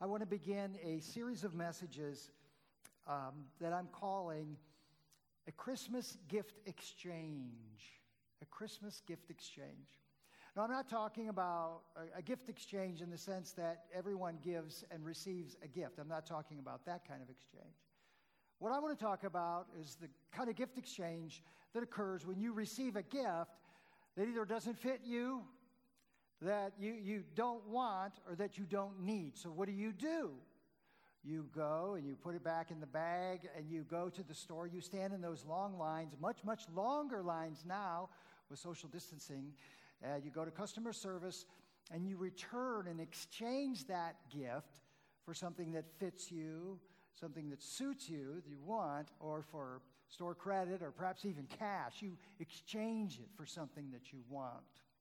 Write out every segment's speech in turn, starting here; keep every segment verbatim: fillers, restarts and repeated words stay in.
I want to begin a series of messages um, that I'm calling a Christmas gift exchange. A Christmas gift exchange. Now, I'm not talking about a, a gift exchange in the sense that everyone gives and receives a gift. I'm not talking about that kind of exchange. What I want to talk about is the kind of gift exchange that occurs when you receive a gift that either doesn't fit you, that you, you don't want, or that you don't need. So what do you do? You go and you put it back in the bag and you go to the store. You stand in those long lines, much, much longer lines now with social distancing. Uh, you go to customer service and you return and exchange that gift for something that fits you, something that suits you, that you want, or for store credit or perhaps even cash. You exchange it for something that you want.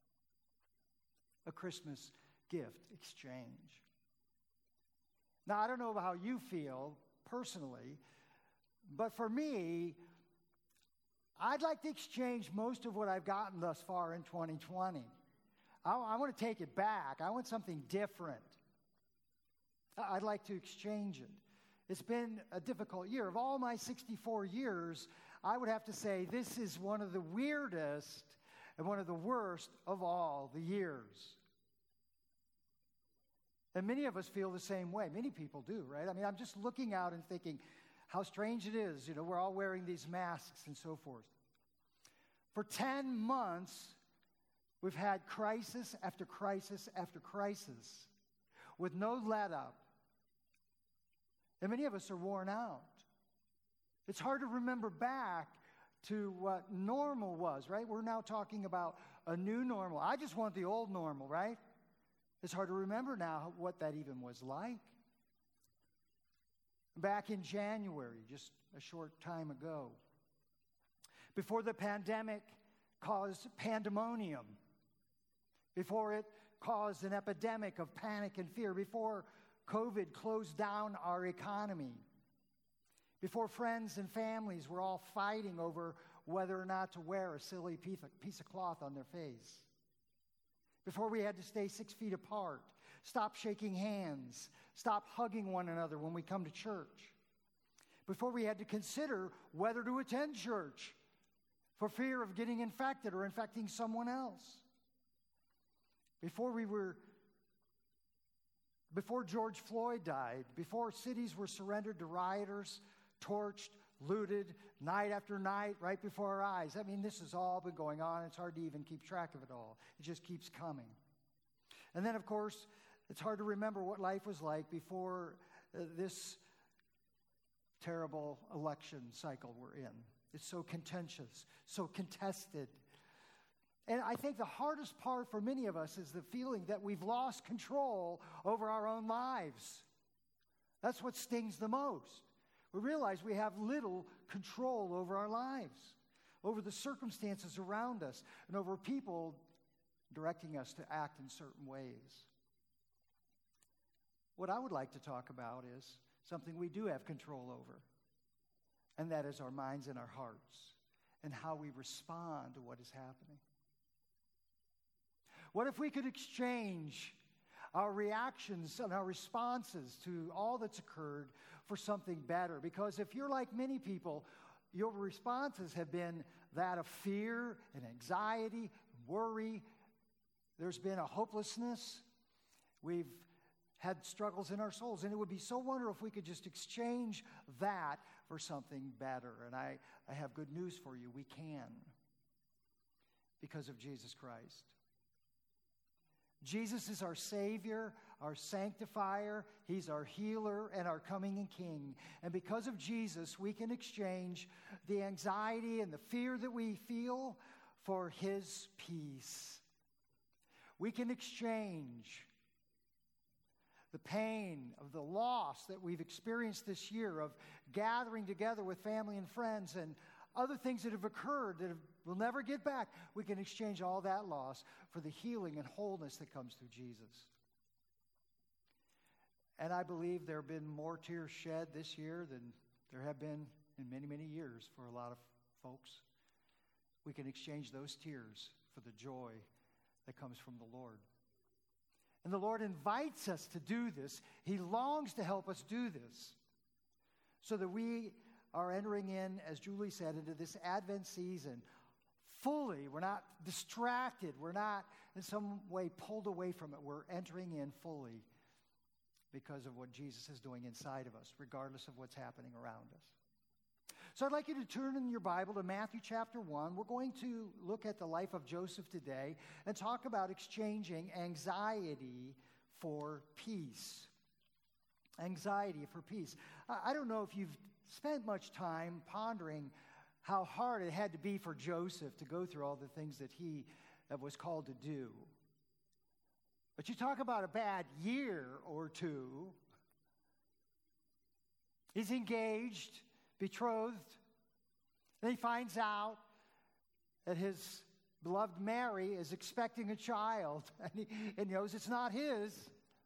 A Christmas gift exchange. Now, I don't know how you feel personally, but for me, I'd like to exchange most of what I've gotten thus far in twenty twenty. I, I want to take it back. I want something different. I'd like to exchange it. It's been a difficult year. Of all my sixty-four years, I would have to say this is one of the weirdest and one of the worst of all the years. And many of us feel the same way. Many people do, right? I mean, I'm just looking out and thinking how strange it is. You know, we're all wearing these masks and so forth. For ten months, we've had crisis after crisis after crisis with no let-up. And many of us are worn out. It's hard to remember back to what normal was, right? We're now talking about a new normal. I just want the old normal, right? It's hard to remember now what that even was like. Back in January, just a short time ago, before the pandemic caused pandemonium, before it caused an epidemic of panic and fear, before COVID closed down our economy, before friends and families were all fighting over whether or not to wear a silly piece of cloth on their face, before we had to stay six feet apart, stop shaking hands, stop hugging one another when we come to church, before we had to consider whether to attend church for fear of getting infected or infecting someone else, before we were Before George Floyd died, before cities were surrendered to rioters, torched, looted, night after night, right before our eyes. I mean, this has all been going on. It's hard to even keep track of it all. It just keeps coming. And then, of course, it's hard to remember what life was like before uh, this terrible election cycle we're in. It's so contentious, so contested. And I think the hardest part for many of us is the feeling that we've lost control over our own lives. That's what stings the most. We realize we have little control over our lives, over the circumstances around us, and over people directing us to act in certain ways. What I would like to talk about is something we do have control over, and that is our minds and our hearts, and how we respond to what is happening. What if we could exchange our reactions and our responses to all that's occurred for something better? Because if you're like many people, your responses have been that of fear and anxiety, worry. There's been a hopelessness. We've had struggles in our souls. And it would be so wonderful if we could just exchange that for something better. And I, I have good news for you. We can, because of Jesus Christ. Jesus is our Savior, our sanctifier. He's our healer and our coming and King. And because of Jesus, we can exchange the anxiety and the fear that we feel for His peace. We can exchange the pain of the loss that we've experienced this year of gathering together with family and friends and other things that have occurred that have, we'll never get back. We can exchange all that loss for the healing and wholeness that comes through Jesus. And I believe there have been more tears shed this year than there have been in many, many years for a lot of folks. We can exchange those tears for the joy that comes from the Lord. And the Lord invites us to do this. He longs to help us do this so that we are entering in, as Julie said, into this Advent season fully. We're not distracted. We're not in some way pulled away from it. We're entering in fully because of what Jesus is doing inside of us, regardless of what's happening around us. So I'd like you to turn in your Bible to Matthew chapter one. We're going to look at the life of Joseph today and talk about exchanging anxiety for peace. Anxiety for peace. I don't know if you've spent much time pondering how hard it had to be for Joseph to go through all the things that he was called to do. But you talk about a bad year or two. He's engaged, betrothed, and he finds out that his beloved Mary is expecting a child, and he, and he knows it's not his.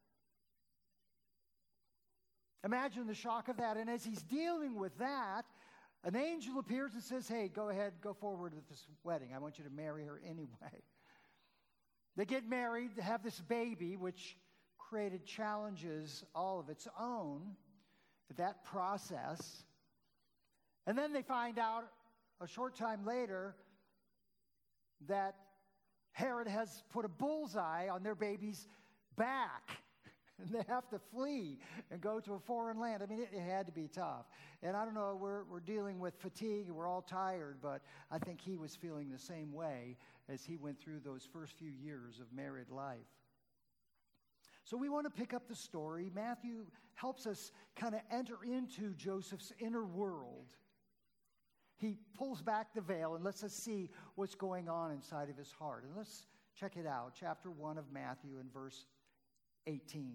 Imagine the shock of that. And as he's dealing with that, an angel appears and says, hey, go ahead, go forward with this wedding. I want you to marry her anyway. They get married, they have this baby, which created challenges all of its own, that process. And then they find out a short time later that Herod has put a bullseye on their baby's back. And they have to flee and go to a foreign land. I mean, it, it had to be tough. And I don't know, we're, we're dealing with fatigue and we're all tired, but I think he was feeling the same way as he went through those first few years of married life. So we want to pick up the story. Matthew helps us kind of enter into Joseph's inner world. He pulls back the veil and lets us see what's going on inside of his heart. And let's check it out. Chapter one of Matthew and verse eighteen.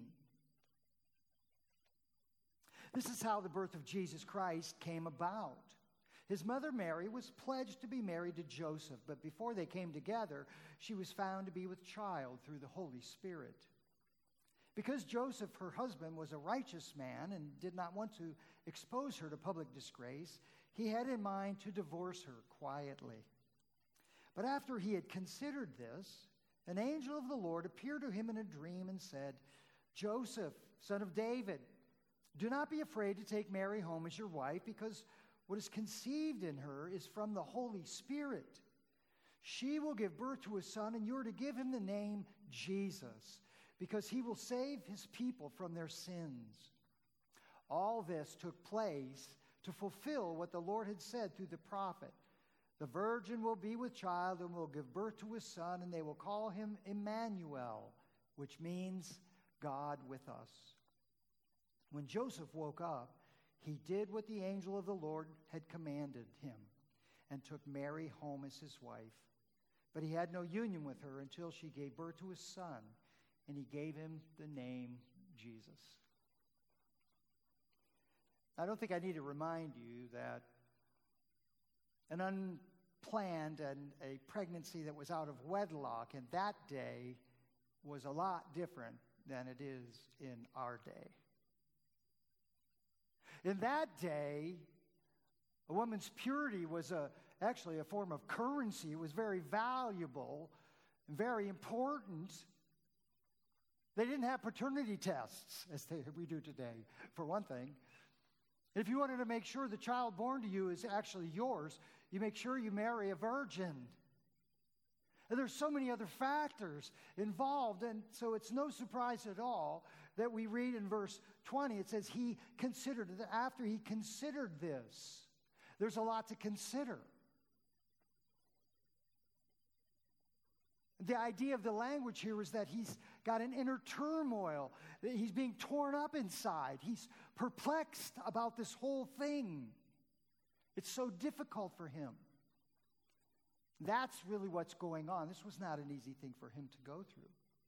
This is how the birth of Jesus Christ came about. His mother Mary was pledged to be married to Joseph, but before they came together, she was found to be with child through the Holy Spirit. Because Joseph, her husband, was a righteous man and did not want to expose her to public disgrace, he had in mind to divorce her quietly. But after he had considered this, an angel of the Lord appeared to him in a dream and said, Joseph, son of David, do not be afraid to take Mary home as your wife, because what is conceived in her is from the Holy Spirit. She will give birth to a son, and you are to give him the name Jesus, because he will save his people from their sins. All this took place to fulfill what the Lord had said through the prophet. The virgin will be with child and will give birth to a son, and they will call him Emmanuel, which means God with us. When Joseph woke up, he did what the angel of the Lord had commanded him and took Mary home as his wife. But he had no union with her until she gave birth to a son, and he gave him the name Jesus. I don't think I need to remind you that an unplanned and a pregnancy that was out of wedlock in that day was a lot different than it is in our day. In that day, a woman's purity was a, actually a form of currency. It was very valuable and very important. They didn't have paternity tests, as they, we do today, for one thing. If you wanted to make sure the child born to you is actually yours, you make sure you marry a virgin. And there's so many other factors involved, and so it's no surprise at all that we read in verse twenty, it says he considered, that after he considered this, there's a lot to consider. The idea of the language here is that he's got an inner turmoil. He's being torn up inside. He's perplexed about this whole thing. It's so difficult for him. That's really what's going on. This was not an easy thing for him to go through.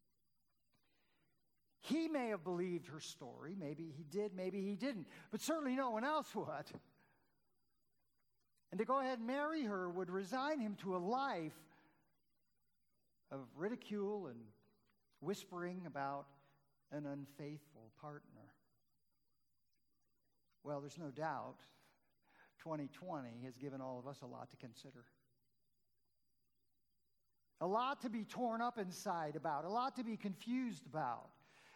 He may have believed her story. Maybe he did, maybe he didn't. But certainly no one else would. And to go ahead and marry her would resign him to a life of ridicule and whispering about an unfaithful partner. Well, there's no doubt twenty twenty has given all of us a lot to consider. A lot to be torn up inside about, a lot to be confused about.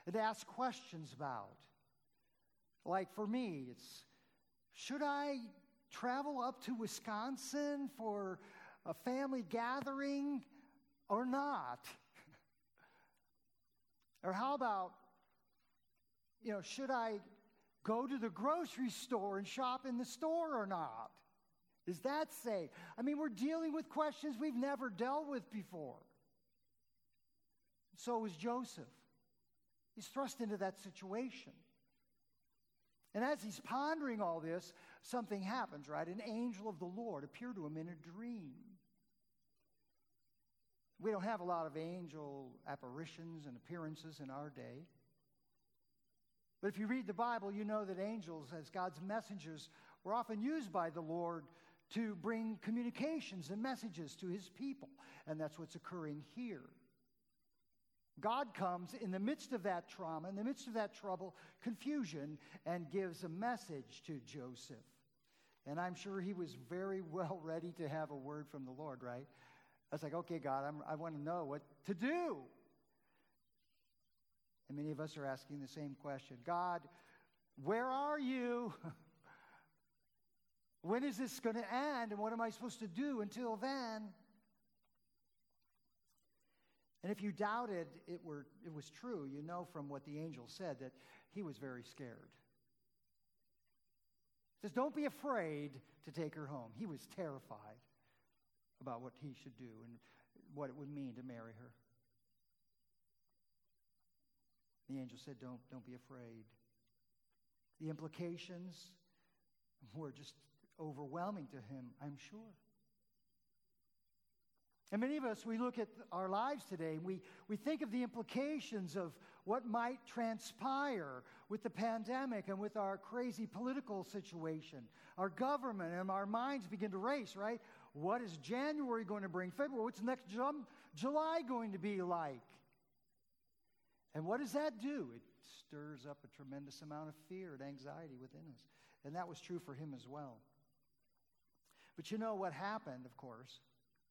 and to ask questions about. Like for me, it's, should I travel up to Wisconsin for a family gathering or not? Or how about, you know, should I go to the grocery store and shop in the store or not? Is that safe? I mean, we're dealing with questions we've never dealt with before. So was Joseph. He's thrust into that situation. And as he's pondering all this, something happens, right? An angel of the Lord appeared to him in a dream. We don't have a lot of angel apparitions and appearances in our day. But if you read the Bible, you know that angels, as God's messengers, were often used by the Lord to bring communications and messages to his people. And that's what's occurring here. God comes in the midst of that trauma, in the midst of that trouble, confusion, and gives a message to Joseph. And I'm sure he was very well ready to have a word from the Lord, right? I was like, okay, God, I'm, I want to know what to do. And many of us are asking the same question. God, where are you? When is this going to end? And what am I supposed to do until then? And if you doubted it were it was true, you know from what the angel said that he was very scared. He says, don't be afraid to take her home. He was terrified about what he should do and what it would mean to marry her. The angel said, don't, don't be afraid. The implications were just overwhelming to him, I'm sure. And many of us, we look at our lives today, and we, we think of the implications of what might transpire with the pandemic and with our crazy political situation, our government, and our minds begin to race, right? What is January going to bring? February, what's next Jum- July going to be like? And what does that do? It stirs up a tremendous amount of fear and anxiety within us. And that was true for him as well. But you know what happened, of course?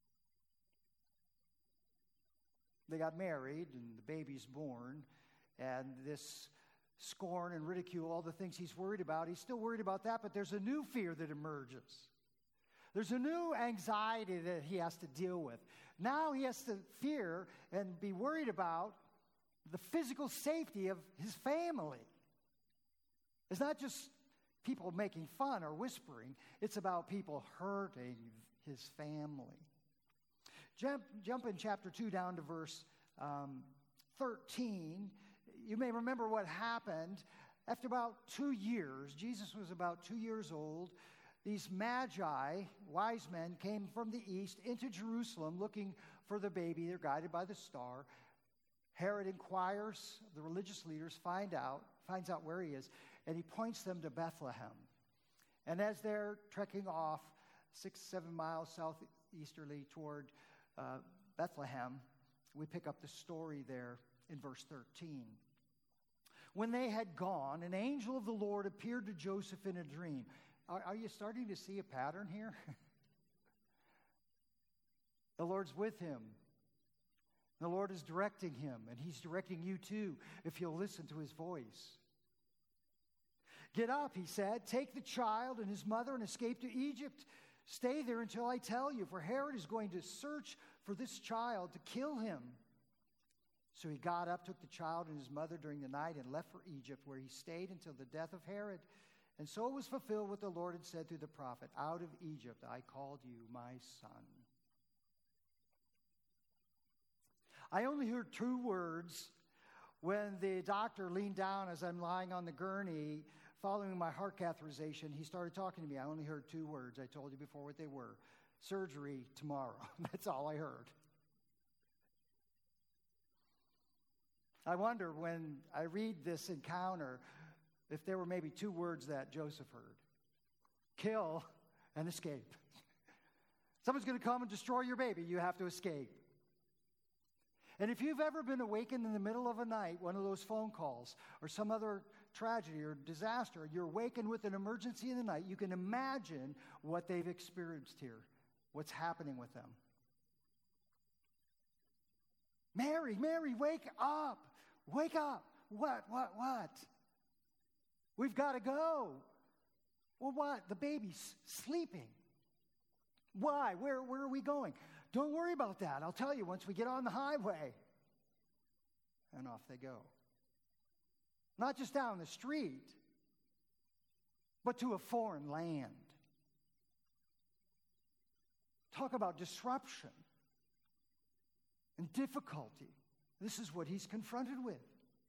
They got married, and the baby's born, and this scorn and ridicule, all the things he's worried about, he's still worried about that, but there's a new fear that emerges. There's a new anxiety that he has to deal with. Now he has to fear and be worried about the physical safety of his family. It's not just people making fun or whispering. It's about people hurting his family. Jump, jump in chapter two down to verse um, thirteen. You may remember what happened. After about two years, Jesus was about two years old, these magi, wise men, came from the east into Jerusalem looking for the baby. They're guided by the star. Herod inquires, the religious leaders find out, finds out where he is, and he points them to Bethlehem. And as they're trekking off six, seven miles southeasterly toward Uh, Bethlehem, we pick up the story there in verse thirteen. When they had gone, an angel of the Lord appeared to Joseph in a dream. Are, are you starting to see a pattern here? The Lord's with him. The Lord is directing him, and he's directing you too, if you'll listen to his voice. Get up, he said, take the child and his mother and escape to Egypt. Stay there until I tell you, for Herod is going to search for this child to kill him. So he got up, took the child and his mother during the night, and left for Egypt, where he stayed until the death of Herod. And so it was fulfilled what the Lord had said through the prophet, out of Egypt I called you, my son. I only heard two words when the doctor leaned down as I'm lying on the gurney following my heart catheterization. He started talking to me. I only heard two words. I told you before what they were. Surgery tomorrow. That's all I heard. I wonder when I read this encounter if there were maybe two words that Joseph heard. Kill and escape. Someone's going to come and destroy your baby. You have to escape. And if you've ever been awakened in the middle of a night, one of those phone calls, or some other tragedy or disaster, you're awakened with an emergency in the night, you can imagine what they've experienced here, what's happening with them. Mary, Mary, wake up, wake up. What? What? What? We've got to go. Well, what? The baby's sleeping. Why? Where, where are we going? Don't worry about that. I'll tell you once we get on the highway. And off they go. Not just down the street, but to a foreign land. Talk about disruption and difficulty. This is what he's confronted with.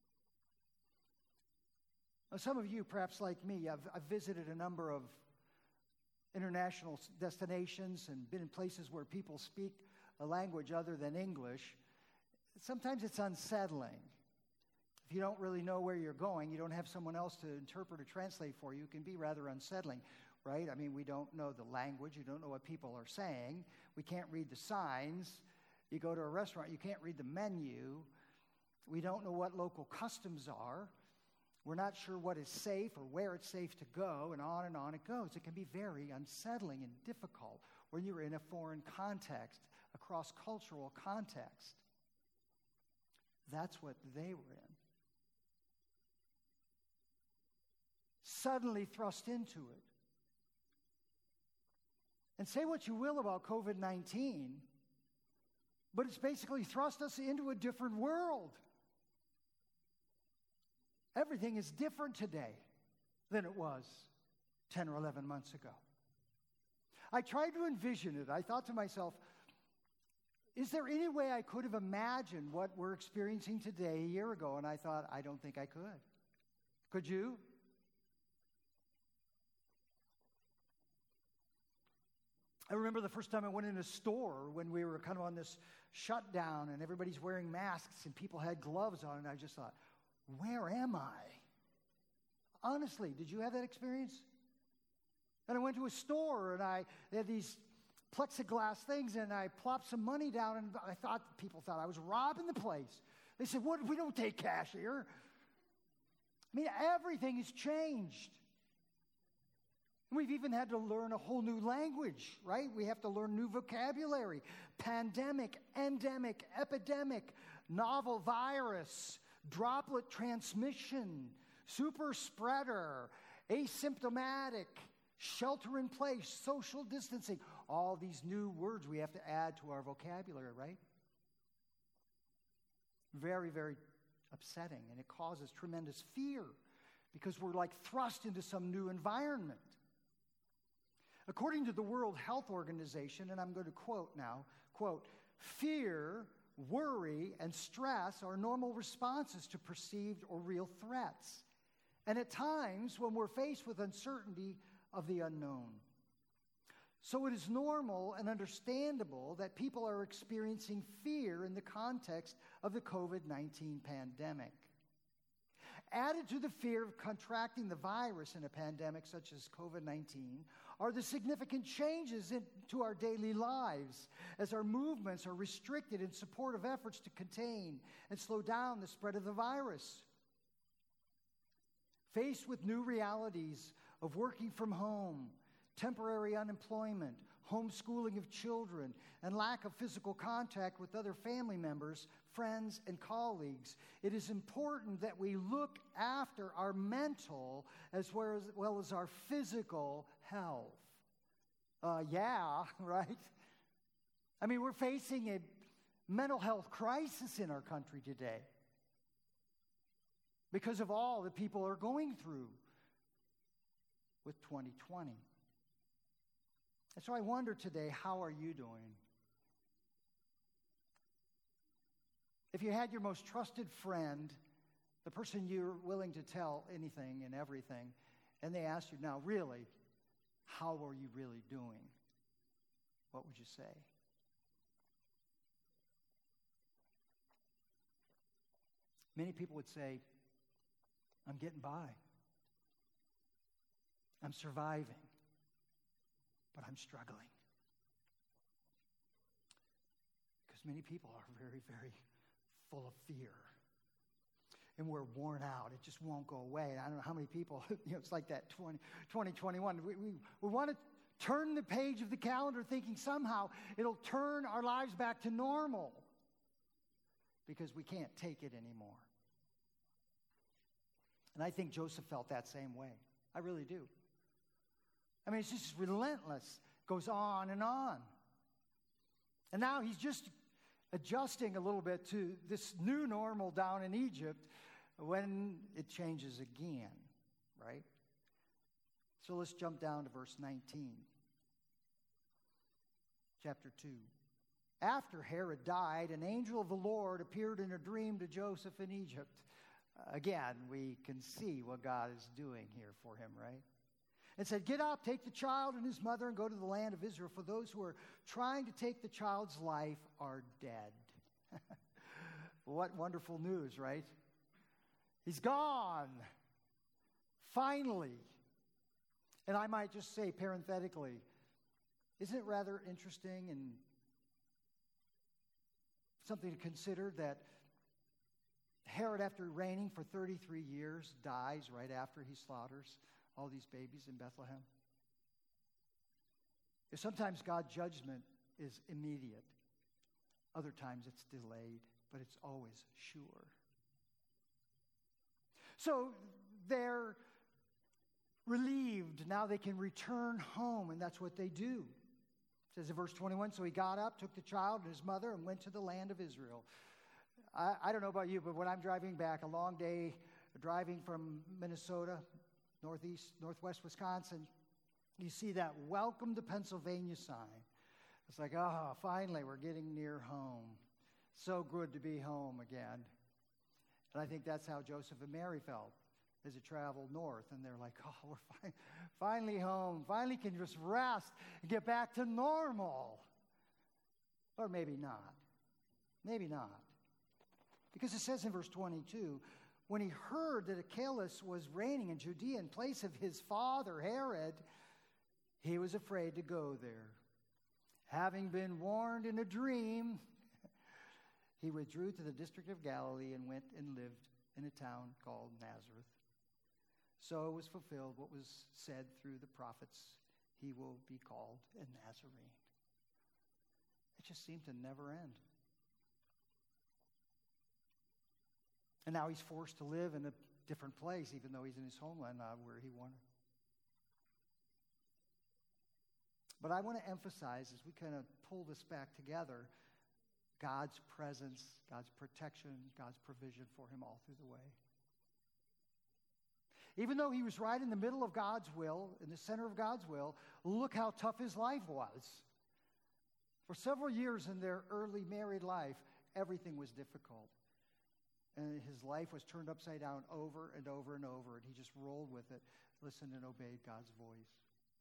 Now, some of you, perhaps like me, I've, I've visited a number of international destinations and been in places where people speak a language other than English. Sometimes it's unsettling. If you don't really know where you're going, you don't have someone else to interpret or translate for you, it can be rather unsettling, right? I mean, we don't know the language. You don't know what people are saying. We can't read the signs. You go to a restaurant, you can't read the menu. We don't know what local customs are. We're not sure what is safe or where it's safe to go, and on and on it goes. It can be very unsettling and difficult when you're in a foreign context, a cross-cultural context. That's what they were in. Suddenly thrust into it. And say what you will about covid nineteen, but it's basically thrust us into a different world. Everything is different today than it was ten or eleven months ago. I tried to envision it. I thought to myself, is there any way I could have imagined what we're experiencing today a year ago? And I thought, I don't think I could. Could you? I remember the first time I went in a store when we were kind of on this shutdown and everybody's wearing masks and people had gloves on, and I just thought, where am I? Honestly, did you have that experience? And I went to a store and I they had these plexiglass things and I plopped some money down and I thought people thought I was robbing the place. They said, "What? We don't take cash here." I mean, everything has changed. We've even had to learn a whole new language, right? We have to learn new vocabulary. Pandemic, endemic, epidemic, novel virus, droplet transmission, super spreader, asymptomatic, shelter in place, social distancing. All these new words we have to add to our vocabulary, right? Very, very upsetting, and it causes tremendous fear because we're like thrust into some new environment. According to the World Health Organization, and I'm going to quote now, quote, fear, worry, and stress are normal responses to perceived or real threats, and at times when we're faced with uncertainty of the unknown. So it is normal and understandable that people are experiencing fear in the context of the covid nineteen pandemic. Added to the fear of contracting the virus in a pandemic such as covid nineteen are the significant changes in, to our daily lives as our movements are restricted in support of efforts to contain and slow down the spread of the virus. Faced with new realities of working from home, temporary unemployment, homeschooling of children, and lack of physical contact with other family members, friends, and colleagues, it is important that we look after our mental as well as, well as our physical health. Uh, yeah, right? I mean, we're facing a mental health crisis in our country today because of all that people are going through with twenty twenty. And so I wonder today, how are you doing? If you had your most trusted friend, the person you're willing to tell anything and everything, and they asked you, now really, how are you really doing? What would you say? Many people would say, I'm getting by. I'm surviving. But I'm struggling. Because many people are very, very full of fear. And we're worn out. It just won't go away. I don't know how many people, you know, it's like that twenty twenty-one. We, we, we want to turn the page of the calendar thinking somehow it'll turn our lives back to normal. Because we can't take it anymore. And I think Joseph felt that same way. I really do. I mean, it's just relentless. Goes on and on. And now he's just adjusting a little bit to this new normal down in Egypt when it changes again, right? So let's jump down to verse nineteen. Chapter two. After Herod died, an angel of the Lord appeared in a dream to Joseph in Egypt. Again, we can see what God is doing here for him, right? And said, get up, take the child and his mother and go to the land of Israel, for those who are trying to take the child's life are dead. What wonderful news, right? He's gone. Finally. And I might just say parenthetically, isn't it rather interesting and something to consider that Herod, after reigning for thirty-three years, dies right after he slaughters all these babies in Bethlehem? If sometimes God's judgment is immediate, other times it's delayed, but it's always sure. So they're relieved. Now they can return home, and that's what they do. It says in verse twenty-one, so he got up, took the child and his mother, and went to the land of Israel. I, I don't know about you, but when I'm driving back, a long day driving from Minnesota, northeast, northwest Wisconsin, you see that welcome to Pennsylvania sign. It's like, oh, finally, we're getting near home. So good to be home again. And I think that's how Joseph and Mary felt as they traveled north. And they're like, oh, we're fi- finally home. Finally can just rest and get back to normal. Or maybe not. Maybe not. Because it says in verse twenty-two, when he heard that Archelaus was reigning in Judea in place of his father Herod, he was afraid to go there. Having been warned in a dream, he withdrew to the district of Galilee and went and lived in a town called Nazareth. So it was fulfilled what was said through the prophets, he will be called a Nazarene. It just seemed to never end. And now he's forced to live in a different place, even though he's in his homeland, not where he wanted. But I want to emphasize, as we kind of pull this back together, God's presence, God's protection, God's provision for him all through the way. Even though he was right in the middle of God's will, in the center of God's will, look how tough his life was. For several years in their early married life, everything was difficult. And his life was turned upside down over and over and over, and he just rolled with it, listened and obeyed God's voice.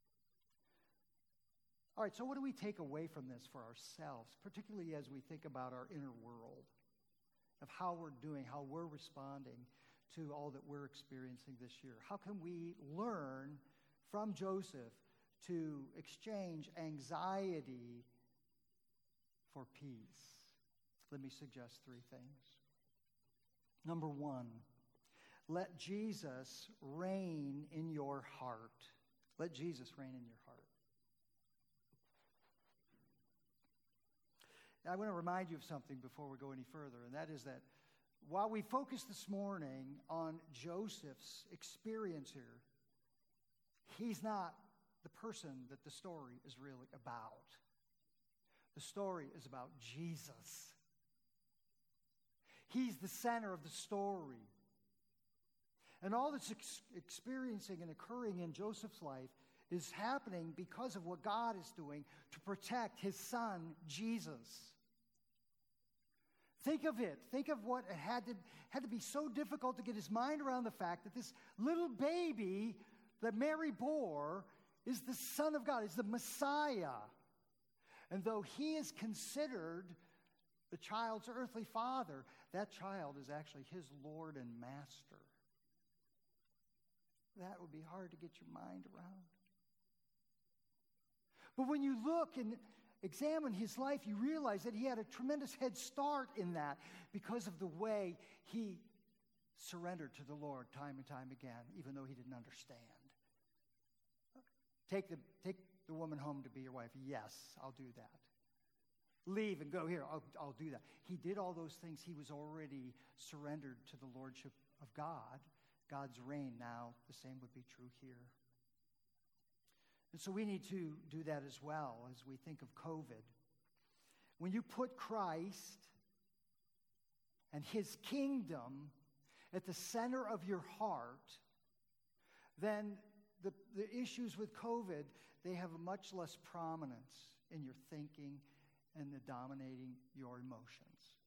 All right, so what do we take away from this for ourselves, particularly as we think about our inner world, of how we're doing, how we're responding to all that we're experiencing this year? How can we learn from Joseph to exchange anxiety for peace? Let me suggest three things. Number one, let Jesus reign in your heart. Let Jesus reign in your heart. I want to remind you of something before we go any further, and that is that while we focus this morning on Joseph's experience here, he's not the person that the story is really about. The story is about Jesus. He's the center of the story. And all that's ex- experiencing and occurring in Joseph's life is happening because of what God is doing to protect his son, Jesus. Think of it. Think of what it had to, had to be so difficult to get his mind around the fact that this little baby that Mary bore is the Son of God, is the Messiah. And though he is considered the child's earthly father, that child is actually his Lord and Master. That would be hard to get your mind around. But when you look and examine his life, you realize that he had a tremendous head start in that because of the way he surrendered to the Lord time and time again, even though he didn't understand. Take the, take the woman home to be your wife. Yes, I'll do that. Leave and go here. I'll, I'll do that. He did all those things. He was already surrendered to the lordship of God God's reign now, the same would be true here. And so we need to do that as well as we think of COVID. When you put Christ and his kingdom at the center of your heart, then the, the issues with COVID, they have much less prominence in your thinking and the dominating your emotions.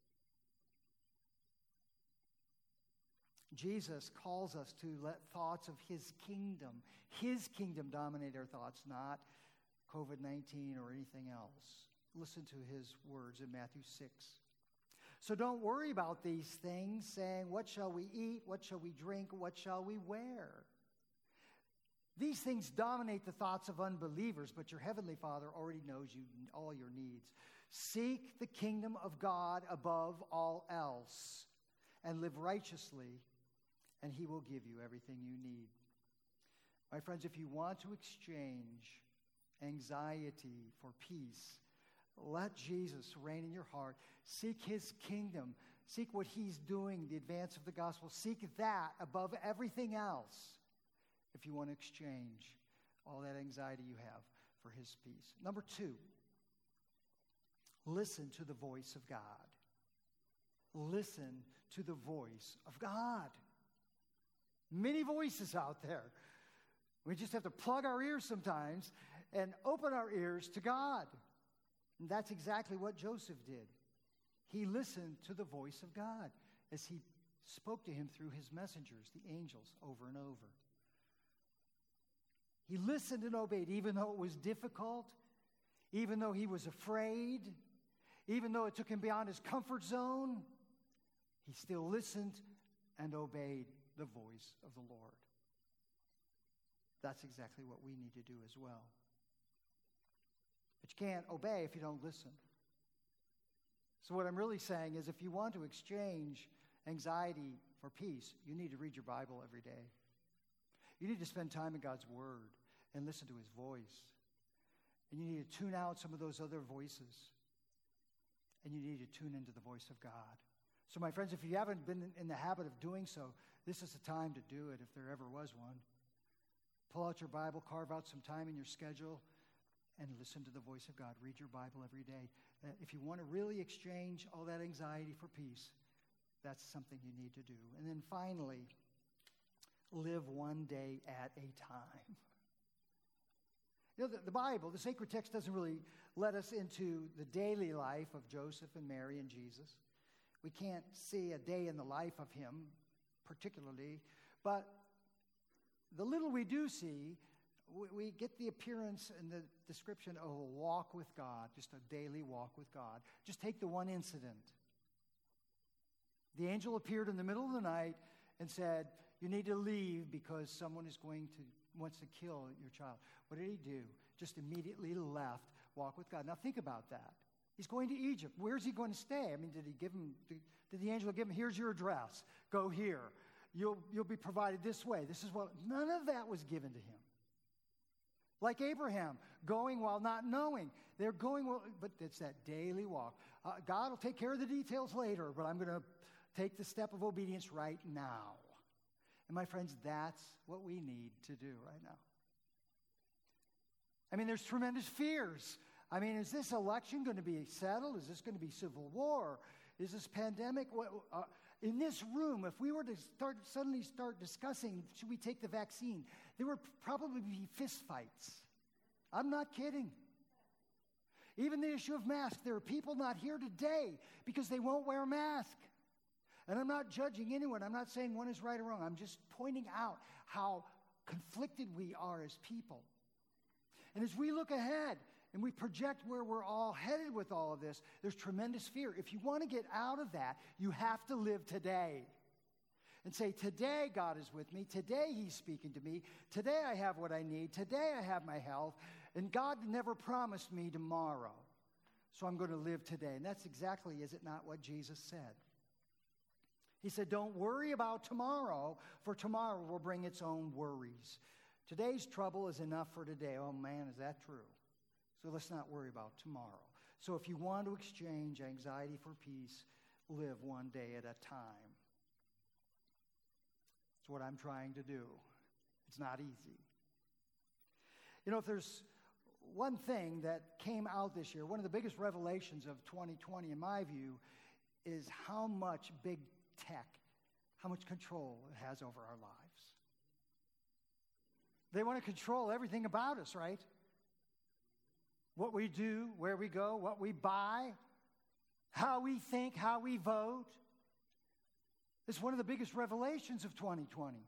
Jesus calls us to let thoughts of his kingdom, his kingdom dominate our thoughts, not COVID nineteen or anything else. Listen to his words in Matthew six. So don't worry about these things, saying, what shall we eat? What shall we drink? What shall we wear? These things dominate the thoughts of unbelievers, but your heavenly Father already knows you all your needs. Seek the kingdom of God above all else and live righteously, and he will give you everything you need. My friends, if you want to exchange anxiety for peace, let Jesus reign in your heart. Seek his kingdom. Seek what he's doing, the advance of the gospel. Seek that above everything else if you want to exchange all that anxiety you have for his peace. Number two, listen to the voice of God. Listen to the voice of God. Many voices out there. We just have to plug our ears sometimes and open our ears to God. And that's exactly what Joseph did. He listened to the voice of God as he spoke to him through his messengers, the angels, over and over. He listened and obeyed, even though it was difficult, even though he was afraid, even though it took him beyond his comfort zone. He still listened and obeyed the voice of the Lord. That's exactly what we need to do as well. But you can't obey if you don't listen. So what I'm really saying is, if you want to exchange anxiety for peace, you need to read your Bible every day. You need to spend time in God's Word and listen to his voice. And you need to tune out some of those other voices. And you need to tune into the voice of God. So my friends, if you haven't been in the habit of doing so, this is the time to do it if there ever was one. Pull out your Bible, carve out some time in your schedule, and listen to the voice of God. Read your Bible every day. If you want to really exchange all that anxiety for peace, that's something you need to do. And then finally, live one day at a time. You know, the, the Bible, the sacred text, doesn't really let us into the daily life of Joseph and Mary and Jesus. We can't see a day in the life of him particularly, but the little we do see, we, we get the appearance and the description of a walk with God, just a daily walk with God. Just take the one incident. The angel appeared in the middle of the night and said, you need to leave because someone is going to, wants to kill your child. What did he do? Just immediately left, walk with God. Now think about that. He's going to Egypt. Where's he going to stay? I mean, did he give him, did, did the angel give him, here's your address, go here. You'll, you'll be provided this way. This is what, none of that was given to him. Like Abraham, going while not knowing. They're going, well, but it's that daily walk. Uh, God will take care of the details later, but I'm going to take the step of obedience right now. And my friends, that's what we need to do right now. I mean, there's tremendous fears. I mean, is this election going to be settled? Is this going to be civil war? Is this pandemic? What, uh, in this room, if we were to start suddenly start discussing, should we take the vaccine, there would probably be fistfights. I'm not kidding. Even the issue of masks, there are people not here today because they won't wear a mask. And I'm not judging anyone. I'm not saying one is right or wrong. I'm just pointing out how conflicted we are as people. And as we look ahead and we project where we're all headed with all of this, there's tremendous fear. If you want to get out of that, you have to live today. And say, today God is with me. Today he's speaking to me. Today I have what I need. Today I have my health. And God never promised me tomorrow. So I'm going to live today. And that's exactly, is it not, what Jesus said? He said, don't worry about tomorrow, for tomorrow will bring its own worries. Today's trouble is enough for today. Oh man, is that true? So let's not worry about tomorrow. So if you want to exchange anxiety for peace, live one day at a time. It's what I'm trying to do. It's not easy. You know, if there's one thing that came out this year, one of the biggest revelations of twenty twenty, in my view, is how much big tech, how much control it has over our lives. They want to control everything about us, right? What we do, where we go, what we buy, how we think, how we vote. It's one of the biggest revelations of twenty twenty.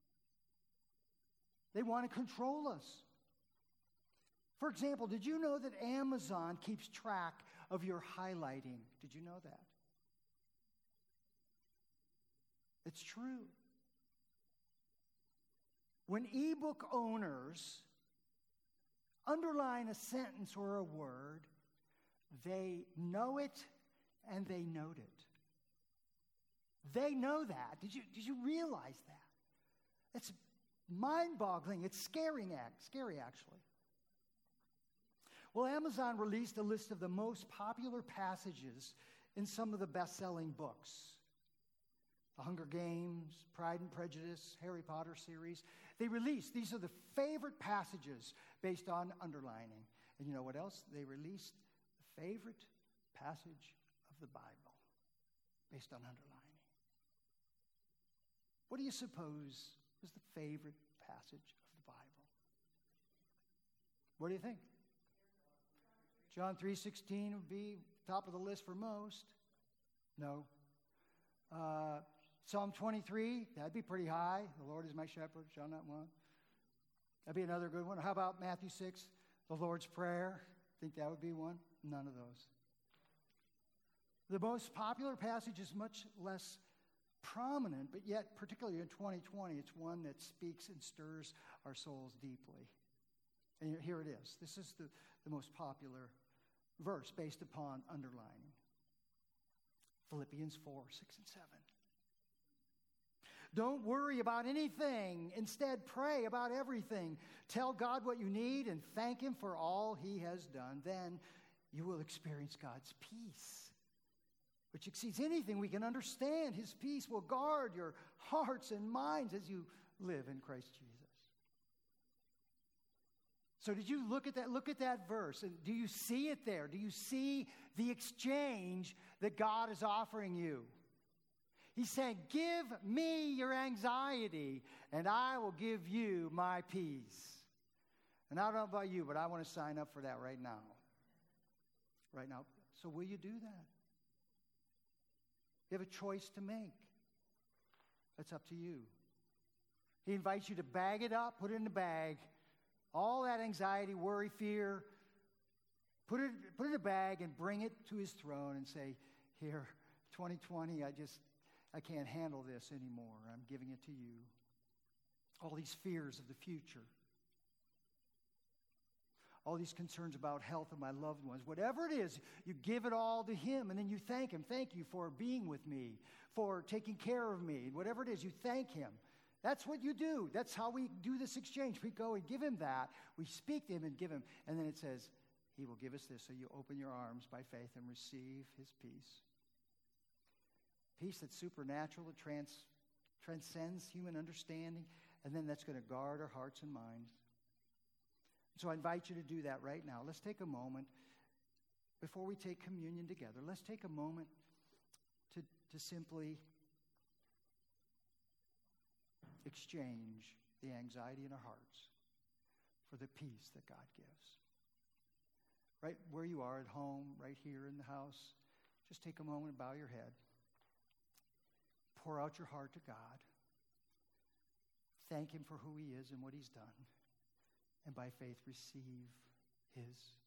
They want to control us. For example, did you know that Amazon keeps track of your highlighting? Did you know that? It's true. When ebook owners underline a sentence or a word, they know it and they note it. They know that. Did you, did you realize that? It's mind-boggling. It's scary, scary, actually. Well, Amazon released a list of the most popular passages in some of the best-selling books. The Hunger Games, Pride and Prejudice, Harry Potter series. They released, these are the favorite passages based on underlining. And you know what else? They released the favorite passage of the Bible based on underlining. What do you suppose was the favorite passage of the Bible? What do you think? John three sixteen would be top of the list for most. No. Uh, Psalm twenty-three, that'd be pretty high. The Lord is my shepherd, shall not want. That'd be another good one. How about Matthew six, the Lord's Prayer? Think that would be one? None of those. The most popular passage is much less prominent, but yet, particularly in twenty twenty, it's one that speaks and stirs our souls deeply. And here it is. This is the, the most popular verse based upon underlining. Philippians four, six, and seven. Don't worry about anything. Instead, pray about everything. Tell God what you need and thank Him for all He has done. Then you will experience God's peace, which exceeds anything we can understand. His peace will guard your hearts and minds as you live in Christ Jesus. So did you look at that? Look at that verse. And do you see it there? Do you see the exchange that God is offering you? He's saying, give me your anxiety, and I will give you my peace. And I don't know about you, but I want to sign up for that right now. Right now. So will you do that? You have a choice to make. That's up to you. He invites you to bag it up, put it in the bag. All that anxiety, worry, fear, put it, put it in a bag and bring it to His throne and say, here, twenty twenty, I just, I can't handle this anymore. I'm giving it to you. All these fears of the future. All these concerns about health of my loved ones. Whatever it is, you give it all to Him, and then you thank Him. Thank you for being with me, for taking care of me. Whatever it is, you thank Him. That's what you do. That's how we do this exchange. We go and give Him that. We speak to Him and give Him. And then it says, He will give us this. So you open your arms by faith and receive His peace. Peace that's supernatural, that trans, transcends human understanding. And then that's going to guard our hearts and minds. So I invite you to do that right now. Let's take a moment, before we take communion together, let's take a moment to, to simply exchange the anxiety in our hearts for the peace that God gives. Right where you are at home, right here in the house, just take a moment and bow your head. Pour out your heart to God. Thank Him for who He is and what He's done. And by faith, receive His